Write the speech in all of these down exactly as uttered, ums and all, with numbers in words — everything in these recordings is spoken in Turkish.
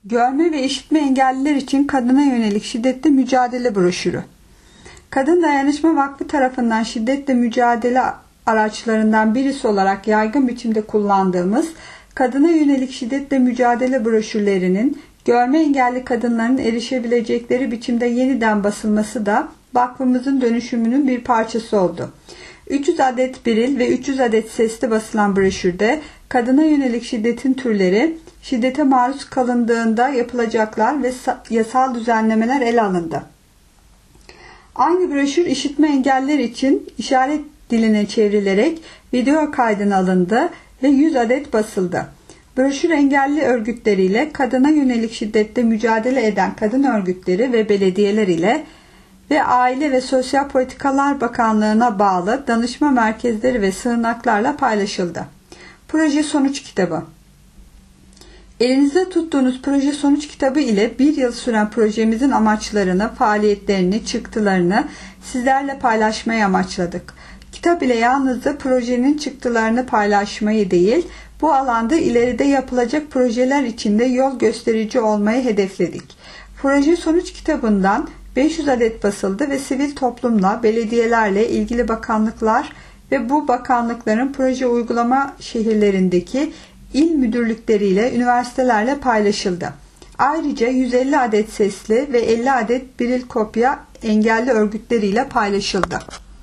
Görme ve işitme engelliler için kadına yönelik şiddetle mücadele broşürü. Kadın Dayanışma Vakfı tarafından şiddetle mücadele araçlarından birisi olarak yaygın biçimde kullandığımız kadına yönelik şiddetle mücadele broşürlerinin görme engelli kadınların erişebilecekleri biçimde yeniden basılması da vakfımızın dönüşümünün bir parçası oldu. üç yüz adet biril ve üç yüz adet sesli basılan broşürde kadına yönelik şiddetin türleri, şiddete maruz kalındığında yapılacaklar ve yasal düzenlemeler ele alındı. Aynı broşür işitme engelliler için işaret diline çevrilerek video kaydına alındı ve yüz adet basıldı. Broşür engelli örgütleriyle kadına yönelik şiddetle mücadele eden kadın örgütleri ve belediyeler ile ve Aile ve Sosyal Politikalar Bakanlığı'na bağlı danışma merkezleri ve sığınaklarla paylaşıldı. Proje sonuç kitabı. Elinizde tuttuğunuz proje sonuç kitabı ile bir yıl süren projemizin amaçlarını, faaliyetlerini, çıktılarını sizlerle paylaşmayı amaçladık. Kitap ile yalnızca projenin çıktılarını paylaşmayı değil, bu alanda ileride yapılacak projeler için de yol gösterici olmayı hedefledik. Proje sonuç kitabından beş yüz adet basıldı ve sivil toplumla, belediyelerle, ilgili bakanlıklar ve bu bakanlıkların proje uygulama şehirlerindeki il müdürlükleriyle, üniversitelerle paylaşıldı. Ayrıca yüz elli adet sesli ve elli adet biril kopya engelli örgütleriyle paylaşıldı.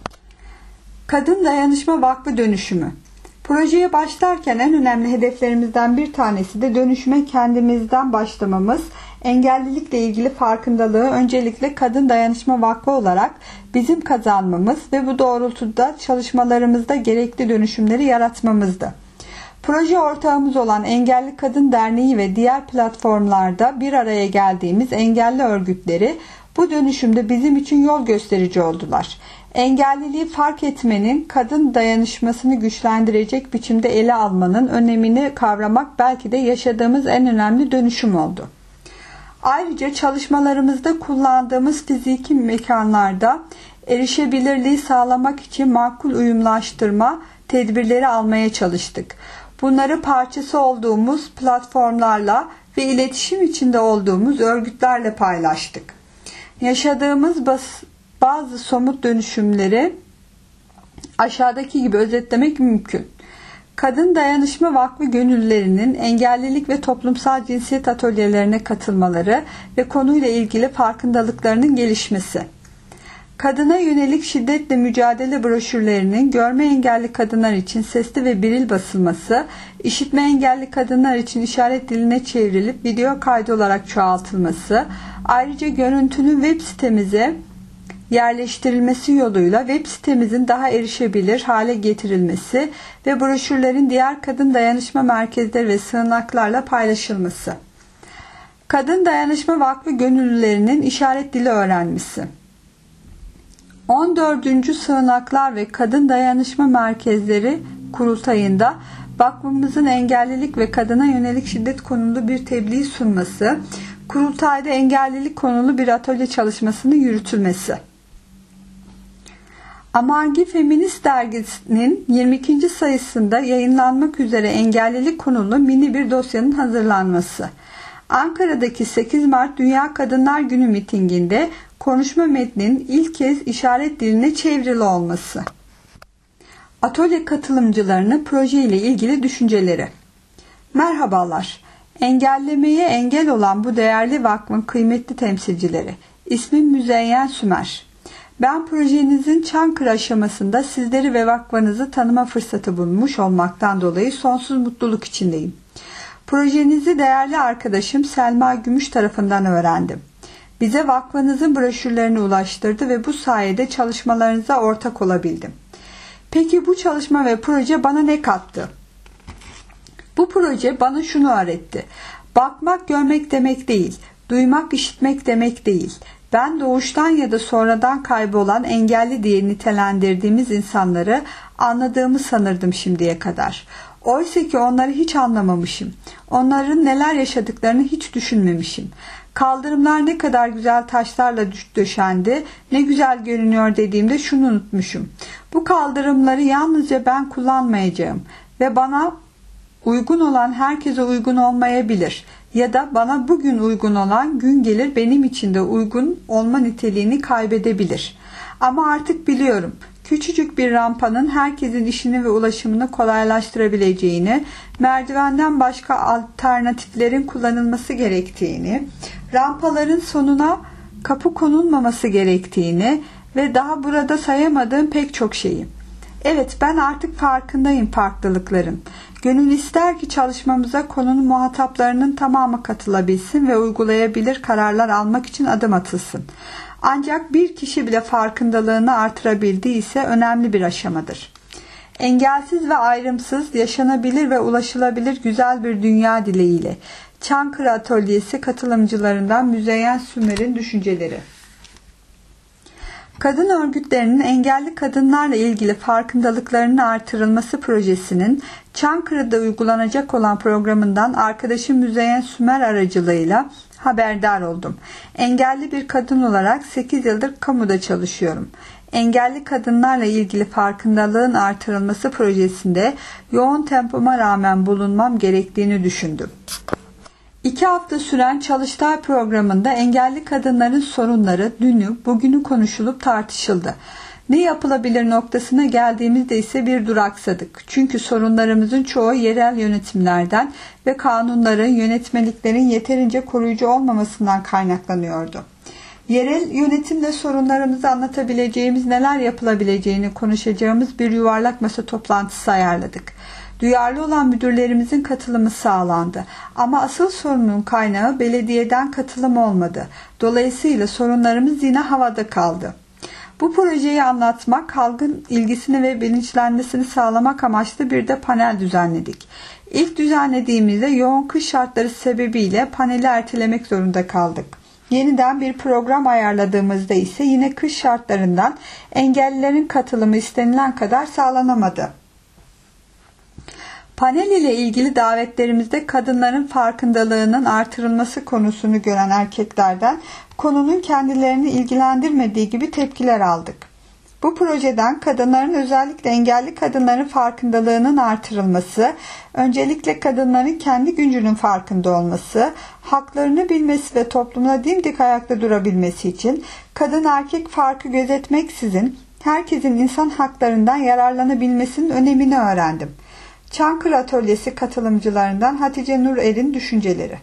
Kadın Dayanışma Vakfı dönüşümü. Projeye başlarken en önemli hedeflerimizden bir tanesi de dönüşüme kendimizden başlamamız, engellilikle ilgili farkındalığı öncelikle Kadın Dayanışma Vakfı olarak bizim kazanmamız ve bu doğrultuda çalışmalarımızda gerekli dönüşümleri yaratmamızdı. Proje ortağımız olan Engelli Kadın Derneği ve diğer platformlarda bir araya geldiğimiz engelli örgütleri bu dönüşümde bizim için yol gösterici oldular. Engelliliği fark etmenin, kadın dayanışmasını güçlendirecek biçimde ele almanın önemini kavramak belki de yaşadığımız en önemli dönüşüm oldu. Ayrıca çalışmalarımızda kullandığımız fiziki mekanlarda erişebilirliği sağlamak için makul uyumlaştırma tedbirleri almaya çalıştık. Bunları parçası olduğumuz platformlarla ve iletişim içinde olduğumuz örgütlerle paylaştık. Yaşadığımız bas- bazı somut dönüşümleri aşağıdaki gibi özetlemek mümkün. Kadın Dayanışma Vakfı gönüllülerinin engellilik ve toplumsal cinsiyet atölyelerine katılmaları ve konuyla ilgili farkındalıklarının gelişmesi. Kadına yönelik şiddetle mücadele broşürlerinin görme engelli kadınlar için sesli ve biril basılması, işitme engelli kadınlar için işaret diline çevrilip video kaydı olarak çoğaltılması, ayrıca görüntünün web sitemize yerleştirilmesi yoluyla web sitemizin daha erişebilir hale getirilmesi ve broşürlerin diğer kadın dayanışma merkezleri ve sığınaklarla paylaşılması. Kadın Dayanışma Vakfı gönüllülerinin işaret dili öğrenmesi. on dördüncü Sığınaklar ve Kadın Dayanışma Merkezleri Kurultayı'nda vakfımızın engellilik ve kadına yönelik şiddet konulu bir tebliğ sunması, kurultayda engellilik konulu bir atölye çalışmasının yürütülmesi. Amargi Feminist Dergisi'nin yirmi ikinci sayısında yayınlanmak üzere engellilik konulu mini bir dosyanın hazırlanması. Ankara'daki sekiz Mart Dünya Kadınlar Günü mitinginde konuşma metninin ilk kez işaret diline çevrili olması. Atölye katılımcılarının proje ile ilgili düşünceleri. Merhabalar. Engellemeye engel olan bu değerli vakfın kıymetli temsilcileri. İsmim Müzeyyen Sümer. Ben projenizin Çankırı aşamasında sizleri ve vakfınızı tanıma fırsatı bulmuş olmaktan dolayı sonsuz mutluluk içindeyim. Projenizi değerli arkadaşım Selma Gümüş tarafından öğrendim. Bize vakfınızın broşürlerini ulaştırdı ve bu sayede çalışmalarınıza ortak olabildim. Peki bu çalışma ve proje bana ne kattı? Bu proje bana şunu öğretti. Bakmak görmek demek değil, duymak işitmek demek değil. Ben doğuştan ya da sonradan kaybolan engelli diye nitelendirdiğimiz insanları anladığımı sanırdım şimdiye kadar. Oysa ki onları hiç anlamamışım. Onların neler yaşadıklarını hiç düşünmemişim. Kaldırımlar ne kadar güzel taşlarla döşendi, ne güzel görünüyor dediğimde şunu unutmuşum. Bu kaldırımları yalnızca ben kullanmayacağım ve bana uygun olan herkese uygun olmayabilir. ya da bana bugün uygun olan gün gelir benim için de uygun olma niteliğini kaybedebilir. Ama artık biliyorum, küçücük bir rampanın herkesin işini ve ulaşımını kolaylaştırabileceğini, merdivenden başka alternatiflerin kullanılması gerektiğini, rampaların sonuna kapı konulmaması gerektiğini ve daha burada sayamadığım pek çok şeyi. Evet, ben artık farkındayım farklılıkların. Gönül ister ki çalışmamıza konunun muhataplarının tamamı katılabilsin ve uygulayabilir kararlar almak için adım atılsın. Ancak bir kişi bile farkındalığını artırabildiyse önemli bir aşamadır. Engelsiz ve ayrımsız, yaşanabilir ve ulaşılabilir güzel bir dünya dileğiyle. Çankırı Atölyesi katılımcılarından Müzeyyen Sümer'in düşünceleri. Kadın örgütlerinin engelli kadınlarla ilgili farkındalıklarının artırılması projesinin Çankırı'da uygulanacak olan programından arkadaşım Müzeyyen Sümer aracılığıyla haberdar oldum. Engelli bir kadın olarak sekiz yıldır kamuda çalışıyorum. Engelli kadınlarla ilgili farkındalığın artırılması projesinde yoğun tempoma rağmen bulunmam gerektiğini düşündüm. İki hafta süren Çalıştay programında engelli kadınların sorunları dünü, bugünü konuşulup tartışıldı. Ne yapılabilir noktasına geldiğimizde ise bir duraksadık. Çünkü sorunlarımızın çoğu yerel yönetimlerden ve kanunların, yönetmeliklerin yeterince koruyucu olmamasından kaynaklanıyordu. Yerel yönetimle sorunlarımızı anlatabileceğimiz, neler yapılabileceğini konuşacağımız bir yuvarlak masa toplantısı ayarladık. Duyarlı olan müdürlerimizin katılımı sağlandı. Ama asıl sorunun kaynağı belediyeden katılım olmadı. Dolayısıyla sorunlarımız yine havada kaldı. Bu projeyi anlatmak, halkın ilgisini ve bilinçlenmesini sağlamak amaçlı bir de panel düzenledik. İlk düzenlediğimizde yoğun kış şartları sebebiyle paneli ertelemek zorunda kaldık. Yeniden bir program ayarladığımızda ise yine kış şartlarından engellilerin katılımı istenilen kadar sağlanamadı. Panel ile ilgili davetlerimizde kadınların farkındalığının artırılması konusunu gören erkeklerden konunun kendilerini ilgilendirmediği gibi tepkiler aldık. Bu projeden kadınların, özellikle engelli kadınların farkındalığının artırılması, öncelikle kadınların kendi gücünün farkında olması, haklarını bilmesi ve toplumda dimdik ayakta durabilmesi için kadın erkek farkı gözetmeksizin herkesin insan haklarından yararlanabilmesinin önemini öğrendim. Çankırı Atölyesi katılımcılarından Hatice Nur Er'in düşünceleri.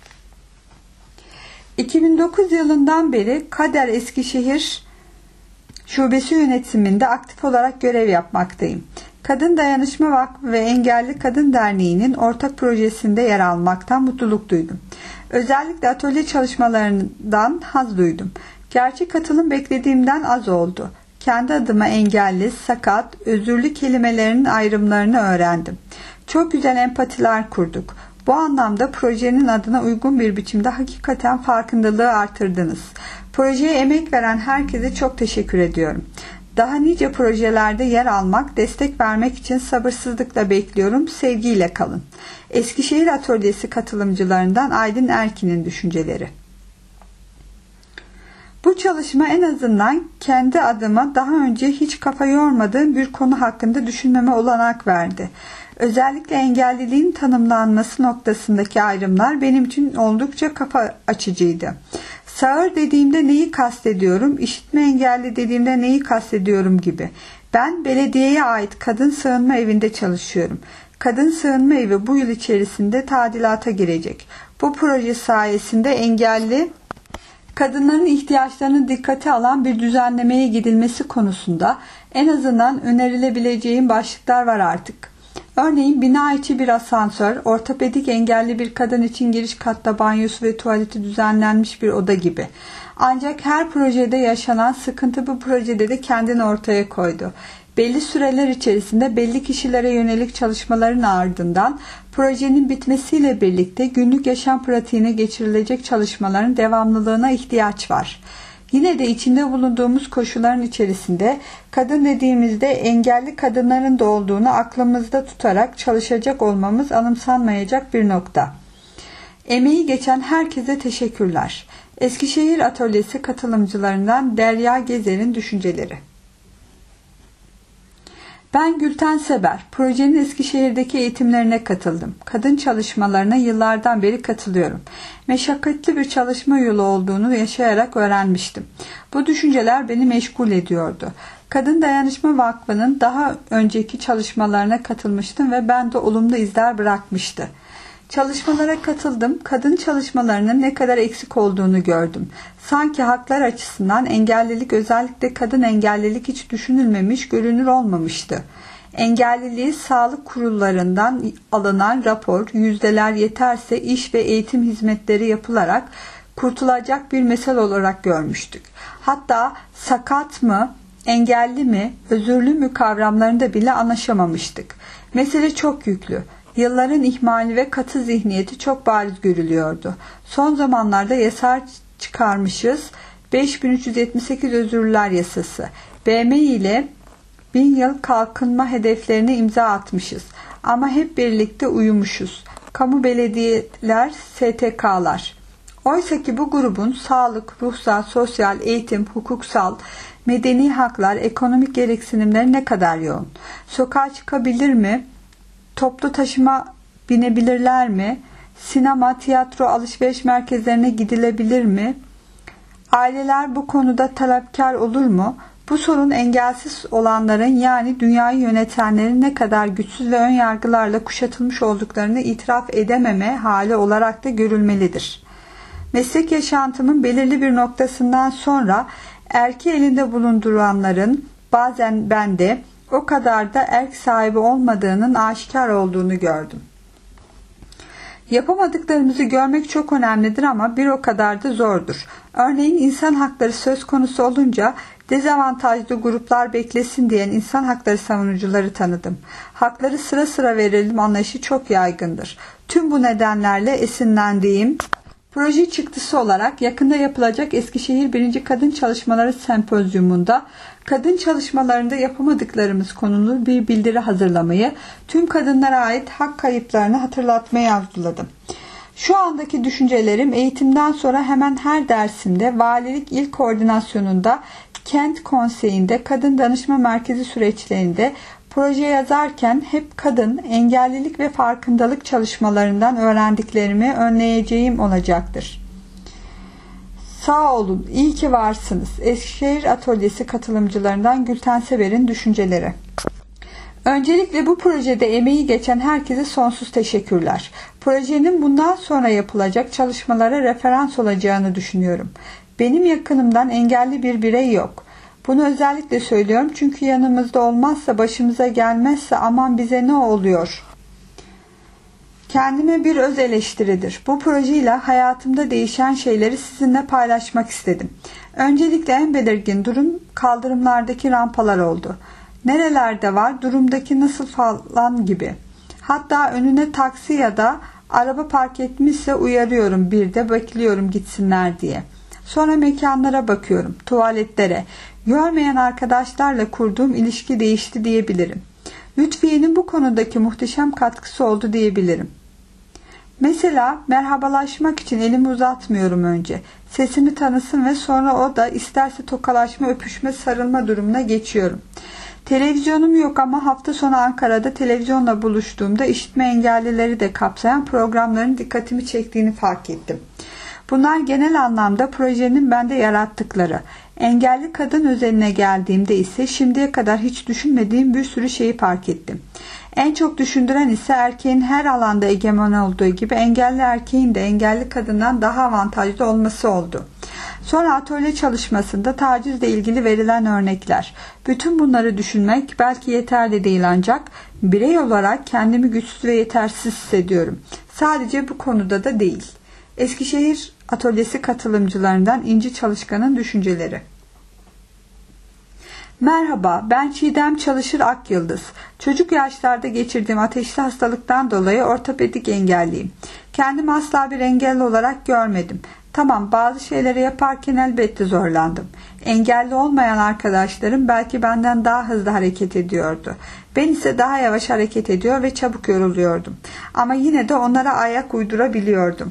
iki bin dokuz yılından beri Kader Eskişehir Şubesi yönetiminde aktif olarak görev yapmaktayım. Kadın Dayanışma Vakfı ve Engelli Kadın Derneği'nin ortak projesinde yer almaktan mutluluk duydum. Özellikle atölye çalışmalarından haz duydum. Gerçi katılım beklediğimden az oldu. Kendi adıma engelli, sakat, özürlü kelimelerin ayrımlarını öğrendim. Çok güzel empatiler kurduk. Bu anlamda projenin adına uygun bir biçimde hakikaten farkındalığı artırdınız. Projeye emek veren herkese çok teşekkür ediyorum. Daha nice projelerde yer almak, destek vermek için sabırsızlıkla bekliyorum. Sevgiyle kalın. Eskişehir Atölyesi katılımcılarından Aydın Erkin'in düşünceleri. Bu çalışma en azından kendi adıma daha önce hiç kafa yormadığım bir konu hakkında düşünmeme olanak verdi. Özellikle engelliliğin tanımlanması noktasındaki ayrımlar benim için oldukça kafa açıcıydı. Sağır dediğimde neyi kastediyorum, işitme engelli dediğimde neyi kastediyorum gibi. Ben belediyeye ait kadın sığınma evinde çalışıyorum. Kadın sığınma evi bu yıl içerisinde tadilata girecek. Bu proje sayesinde engelli kadınların ihtiyaçlarını dikkate alan bir düzenlemeye gidilmesi konusunda en azından önerilebileceğim başlıklar var artık. Örneğin bina içi bir asansör, ortopedik engelli bir kadın için giriş katta banyosu ve tuvaleti düzenlenmiş bir oda gibi. Ancak her projede yaşanan sıkıntı bu projede de kendini ortaya koydu. Belli süreler içerisinde belli kişilere yönelik çalışmaların ardından projenin bitmesiyle birlikte günlük yaşam pratiğine geçirilecek çalışmaların devamlılığına ihtiyaç var. Yine de içinde bulunduğumuz koşulların içerisinde kadın dediğimizde engelli kadınların da olduğunu aklımızda tutarak çalışacak olmamız anımsanmayacak bir nokta. Emeği geçen herkese teşekkürler. Eskişehir Atölyesi katılımcılarından Derya Gezer'in düşünceleri. Ben Gülten Seber. Projenin Eskişehir'deki eğitimlerine katıldım. Kadın çalışmalarına yıllardan beri katılıyorum. Meşakkatli bir çalışma yolu olduğunu yaşayarak öğrenmiştim. Bu düşünceler beni meşgul ediyordu. Kadın Dayanışma Vakfı'nın daha önceki çalışmalarına katılmıştım ve bende olumlu izler bırakmıştı. Çalışmalara katıldım. Kadın çalışmalarının ne kadar eksik olduğunu gördüm. Sanki haklar açısından engellilik, özellikle kadın engellilik hiç düşünülmemiş, görünür olmamıştı. Engelliliği sağlık kurullarından alınan rapor, yüzdeler yeterse iş ve eğitim hizmetleri yapılarak kurtulacak bir mesele olarak görmüştük. Hatta sakat mı, engelli mi, özürlü mü kavramlarında bile anlaşamamıştık. Mesele çok yüklü. Yılların ihmali ve katı zihniyeti çok bariz görülüyordu. Son zamanlarda yasa çıkarmışız. beş bin üç yüz yetmiş sekiz Özürlüler Yasası. B M ile bin yıl kalkınma hedeflerine imza atmışız. Ama hep birlikte uyumuşuz. Kamu belediyeler, S T K'lar. Oysa ki bu grubun sağlık, ruhsal, sosyal, eğitim, hukuksal, medeni haklar, ekonomik gereksinimleri ne kadar yoğun. Sokağa çıkabilir mi? Toplu taşıma binebilirler mi? Sinema, tiyatro, alışveriş merkezlerine gidilebilir mi? Aileler bu konuda talepkar olur mu? Bu sorun engelsiz olanların, yani dünyayı yönetenlerin ne kadar güçsüz ve önyargılarla kuşatılmış olduklarını itiraf edememe hali olarak da görülmelidir. Meslek yaşantımın belirli bir noktasından sonra erki elinde bulunduranların bazen bende o kadar da erk sahibi olmadığının aşikar olduğunu gördüm. Yapamadıklarımızı görmek çok önemlidir ama bir o kadar da zordur. Örneğin insan hakları söz konusu olunca dezavantajlı gruplar beklesin diyen insan hakları savunucuları tanıdım. Hakları sıra sıra verelim anlayışı çok yaygındır. Tüm bu nedenlerle esinlendiğim proje çıktısı olarak yakında yapılacak Eskişehir birinci Kadın Çalışmaları Sempozyumunda kadın çalışmalarında yapamadıklarımız konulu bir bildiri hazırlamayı, tüm kadınlara ait hak kayıplarını hatırlatmayı arzuladım. Şu andaki düşüncelerim eğitimden sonra hemen her dersimde, valilik il koordinasyonunda, kent konseyinde, kadın danışma merkezi süreçlerinde, proje yazarken hep kadın, engellilik ve farkındalık çalışmalarından öğrendiklerimi önleyeceğim olacaktır. Sağ olun, iyi ki varsınız. Eskişehir Atölyesi katılımcılarından Gülten Sever'in düşünceleri. Öncelikle bu projede emeği geçen herkese sonsuz teşekkürler. Projenin bundan sonra yapılacak çalışmalara referans olacağını düşünüyorum. Benim yakınımdan engelli bir birey yok. Bunu özellikle söylüyorum çünkü yanımızda olmazsa, başımıza gelmezse aman bize ne oluyor? Kendime bir öz eleştiridir. Bu projeyle hayatımda değişen şeyleri sizinle paylaşmak istedim. Öncelikle en belirgin durum kaldırımlardaki rampalar oldu. Nerelerde var, durumdaki nasıl falan gibi. Hatta önüne taksi ya da araba park etmişse uyarıyorum, bir de bekliyorum gitsinler diye. Sonra mekanlara bakıyorum, tuvaletlere. Görmeyen arkadaşlarla kurduğum ilişki değişti diyebilirim. Lütfiye'nin bu konudaki muhteşem katkısı oldu diyebilirim. Mesela merhabalaşmak için elimi uzatmıyorum önce. Sesimi tanısın ve sonra o da isterse tokalaşma, öpüşme, sarılma durumuna geçiyorum. Televizyonum yok ama hafta sonu Ankara'da televizyonla buluştuğumda işitme engellileri de kapsayan programların dikkatimi çektiğini fark ettim. Bunlar genel anlamda projenin bende yarattıkları. Engelli kadın özeline geldiğimde ise şimdiye kadar hiç düşünmediğim bir sürü şeyi fark ettim. En çok düşündüren ise erkeğin her alanda egemen olduğu gibi engelli erkeğin de engelli kadından daha avantajlı olması oldu. Sonra atölye çalışmasında tacizle ilgili verilen örnekler. Bütün bunları düşünmek belki yeterli değil ancak birey olarak kendimi güçsüz ve yetersiz hissediyorum. Sadece bu konuda da değil. Eskişehir Atölyesi katılımcılarından İnci Çalışkan'ın düşünceleri. Merhaba, ben Çiğdem Çalışır Akyıldız. Çocuk yaşlarda geçirdiğim ateşli hastalıktan dolayı ortopedik engelliyim. Kendimi asla bir engelli olarak görmedim. Tamam, bazı şeyleri yaparken elbette zorlandım. Engelli olmayan arkadaşlarım belki benden daha hızlı hareket ediyordu. Ben ise daha yavaş hareket ediyor ve çabuk yoruluyordum. Ama yine de onlara ayak uydurabiliyordum.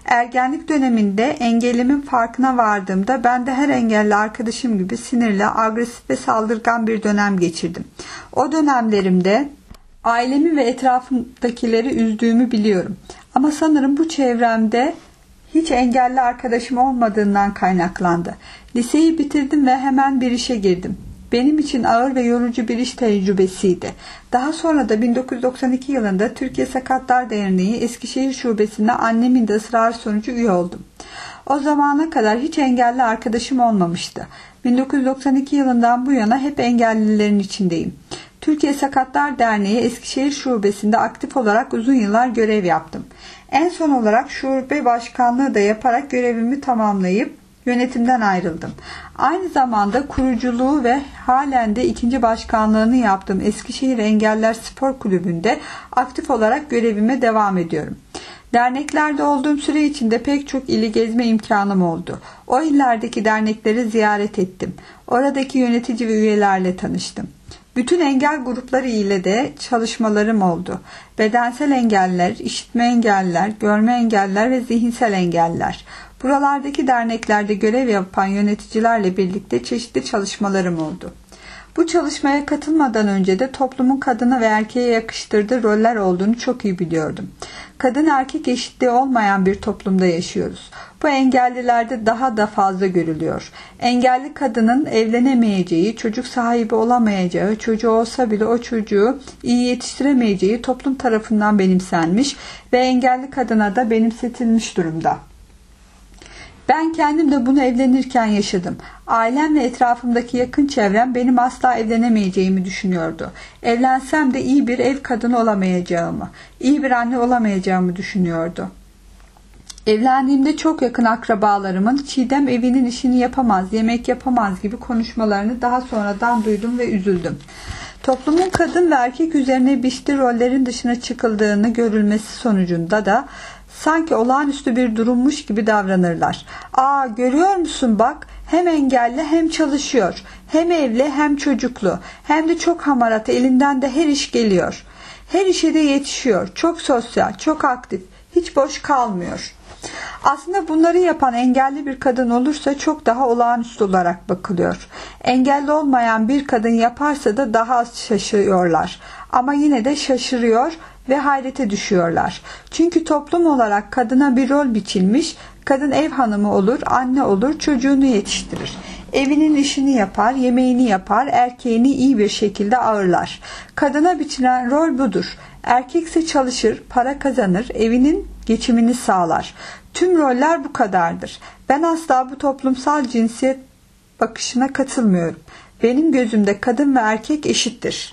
Ergenlik döneminde engelimin farkına vardığımda ben de her engelli arkadaşım gibi sinirli, agresif ve saldırgan bir dönem geçirdim. O dönemlerimde ailemi ve etrafımdakileri üzdüğümü biliyorum. Ama sanırım bu çevremde hiç engelli arkadaşım olmadığından kaynaklandı. Liseyi bitirdim ve hemen bir işe girdim. Benim için ağır ve yorucu bir iş tecrübesiydi. Daha sonra da bin dokuz yüz doksan iki yılında Türkiye Sakatlar Derneği Eskişehir Şubesi'ne annemin de ısrarı sonucu üye oldum. O zamana kadar hiç engelli arkadaşım olmamıştı. bin dokuz yüz doksan iki yılından bu yana hep engellilerin içindeyim. Türkiye Sakatlar Derneği Eskişehir Şubesi'nde aktif olarak uzun yıllar görev yaptım. En son olarak şube başkanlığı da yaparak görevimi tamamlayıp yönetimden ayrıldım. Aynı zamanda kuruculuğu ve halen de ikinci başkanlığını yaptığım Eskişehir Engeller Spor Kulübü'nde aktif olarak görevime devam ediyorum. Derneklerde olduğum süre içinde pek çok ili gezme imkanım oldu. O illerdeki dernekleri ziyaret ettim. Oradaki yönetici ve üyelerle tanıştım. Bütün engel grupları ile de çalışmalarım oldu. Bedensel engeller, işitme engeller, görme engeller ve zihinsel engeller. Buralardaki derneklerde görev yapan yöneticilerle birlikte çeşitli çalışmalarım oldu. Bu çalışmaya katılmadan önce de toplumun kadına ve erkeğe yakıştırdığı roller olduğunu çok iyi biliyordum. Kadın erkek eşitliği olmayan bir toplumda yaşıyoruz. Bu engellilerde daha da fazla görülüyor. Engelli kadının evlenemeyeceği, çocuk sahibi olamayacağı, çocuğu olsa bile o çocuğu iyi yetiştiremeyeceği toplum tarafından benimsenmiş ve engelli kadına da benimsetilmiş durumda. Ben kendim de bunu evlenirken yaşadım. Ailem ve etrafımdaki yakın çevrem benim asla evlenemeyeceğimi düşünüyordu. Evlensem de iyi bir ev kadını olamayacağımı, iyi bir anne olamayacağımı düşünüyordu. Evlendiğimde çok yakın akrabalarımın Çiğdem evinin işini yapamaz, yemek yapamaz gibi konuşmalarını daha sonradan duydum ve üzüldüm. Toplumun kadın ve erkek üzerine biçtiği rollerin dışına çıkıldığını görülmesi sonucunda da sanki olağanüstü bir durummuş gibi davranırlar. Aa, görüyor musun bak, hem engelli hem çalışıyor, hem evli hem çocuklu, hem de çok hamarat, elinden de her iş geliyor. Her işe de yetişiyor, çok sosyal, çok aktif, hiç boş kalmıyor. Aslında bunları yapan engelli bir kadın olursa çok daha olağanüstü olarak bakılıyor. Engelli olmayan bir kadın yaparsa da daha az şaşırıyorlar. Ama yine de şaşırıyor ve hayrete düşüyorlar. Çünkü toplum olarak kadına bir rol biçilmiş, kadın ev hanımı olur, anne olur, çocuğunu yetiştirir. Evinin işini yapar, yemeğini yapar, erkeğini iyi bir şekilde ağırlar. Kadına biçilen rol budur. Erkekse çalışır, para kazanır, evinin geçimini sağlar. Tüm roller bu kadardır. Ben asla bu toplumsal cinsiyet bakışına katılmıyorum. Benim gözümde kadın ve erkek eşittir.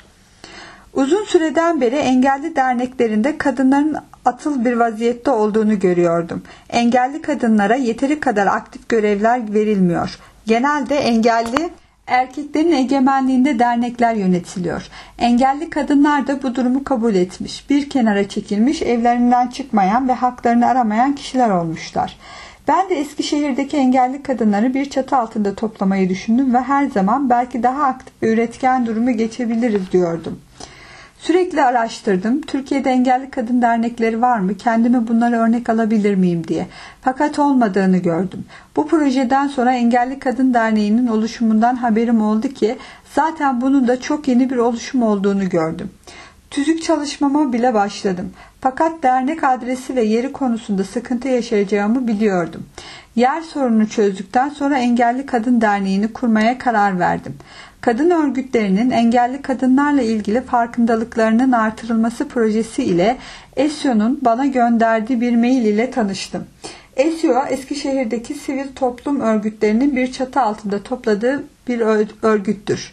Uzun süreden beri engelli derneklerinde kadınların atıl bir vaziyette olduğunu görüyordum. Engelli kadınlara yeteri kadar aktif görevler verilmiyor. Genelde engelli erkeklerin egemenliğinde dernekler yönetiliyor. Engelli kadınlar da bu durumu kabul etmiş, bir kenara çekilmiş, evlerinden çıkmayan ve haklarını aramayan kişiler olmuşlar. Ben de Eskişehir'deki engelli kadınları bir çatı altında toplamayı düşündüm ve her zaman belki daha aktif ve üretken durumu geçebiliriz diyordum. Sürekli araştırdım. Türkiye'de engelli kadın dernekleri var mı? Kendime bunları örnek alabilir miyim diye. Fakat olmadığını gördüm. Bu projeden sonra Engelli Kadın Derneği'nin oluşumundan haberim oldu ki zaten bunun da çok yeni bir oluşum olduğunu gördüm. Tüzük çalışmama bile başladım. Fakat dernek adresi ve yeri konusunda sıkıntı yaşayacağımı biliyordum. Yer sorununu çözdükten sonra Engelli Kadın Derneği'ni kurmaya karar verdim. Kadın örgütlerinin engelli kadınlarla ilgili farkındalıklarının artırılması projesi ile E S Y O'nun bana gönderdiği bir mail ile tanıştım. E S Y O, Eskişehir'deki sivil toplum örgütlerinin bir çatı altında topladığı bir örgüttür.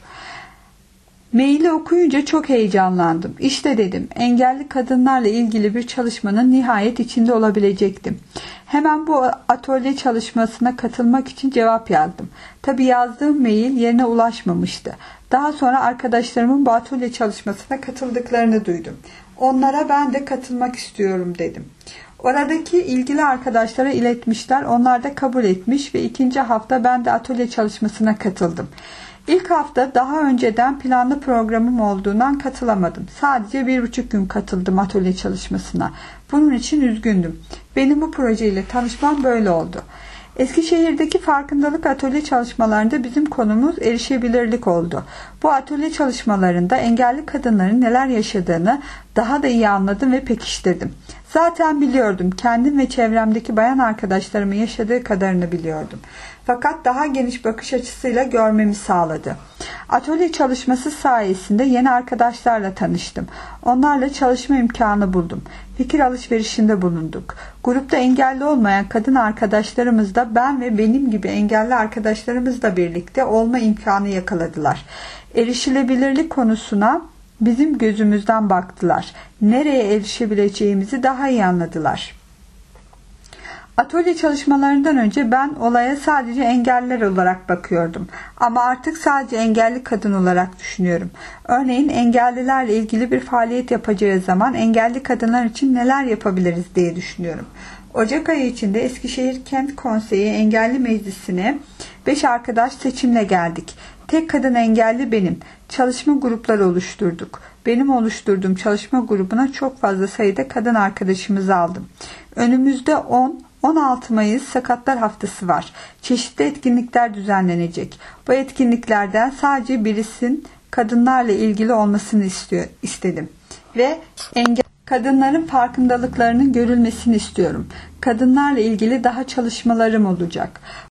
Maili okuyunca çok heyecanlandım. İşte dedim, engelli kadınlarla ilgili bir çalışmanın nihayet içinde olabilecektim. Hemen bu atölye çalışmasına katılmak için cevap yazdım. Tabii yazdığım mail yerine ulaşmamıştı. Daha sonra arkadaşlarımın bu atölye çalışmasına katıldıklarını duydum. Onlara ben de katılmak istiyorum dedim. Oradaki ilgili arkadaşlara iletmişler, onlar da kabul etmiş ve ikinci hafta ben de atölye çalışmasına katıldım. İlk hafta daha önceden planlı programım olduğundan katılamadım. Sadece bir buçuk gün katıldım atölye çalışmasına. Bunun için üzgündüm. Benim bu projeyle tanışmam böyle oldu. Eskişehir'deki farkındalık atölye çalışmalarında bizim konumuz erişebilirlik oldu. Bu atölye çalışmalarında engelli kadınların neler yaşadığını daha da iyi anladım ve pekiştirdim. Zaten biliyordum. Kendim ve çevremdeki bayan arkadaşlarımın yaşadığı kadarını biliyordum. Fakat daha geniş bakış açısıyla görmemi sağladı. Atölye çalışması sayesinde yeni arkadaşlarla tanıştım. Onlarla çalışma imkanı buldum. Fikir alışverişinde bulunduk. Grupta engelli olmayan kadın arkadaşlarımız da ben ve benim gibi engelli arkadaşlarımızla birlikte olma imkanı yakaladılar. Erişilebilirlik konusuna bizim gözümüzden baktılar. Nereye erişebileceğimizi daha iyi anladılar. Atölye çalışmalarından önce ben olaya sadece engelliler olarak bakıyordum. Ama artık sadece engelli kadın olarak düşünüyorum. Örneğin engellilerle ilgili bir faaliyet yapacağı zaman engelli kadınlar için neler yapabiliriz diye düşünüyorum. Ocak ayı içinde Eskişehir Kent Konseyi Engelli Meclisi'ne beş arkadaş seçimle geldik. Tek kadın engelli benim. Çalışma grupları oluşturduk. Benim oluşturduğum çalışma grubuna çok fazla sayıda kadın arkadaşımızı aldım. Önümüzde on on altı Mayıs Sakatlar Haftası var. Çeşitli etkinlikler düzenlenecek. Bu etkinliklerden sadece birisinin kadınlarla ilgili olmasını istiyor, istedim. Ve engel kadınların farkındalıklarının görülmesini istiyorum. Kadınlarla ilgili daha çalışmalarım olacak.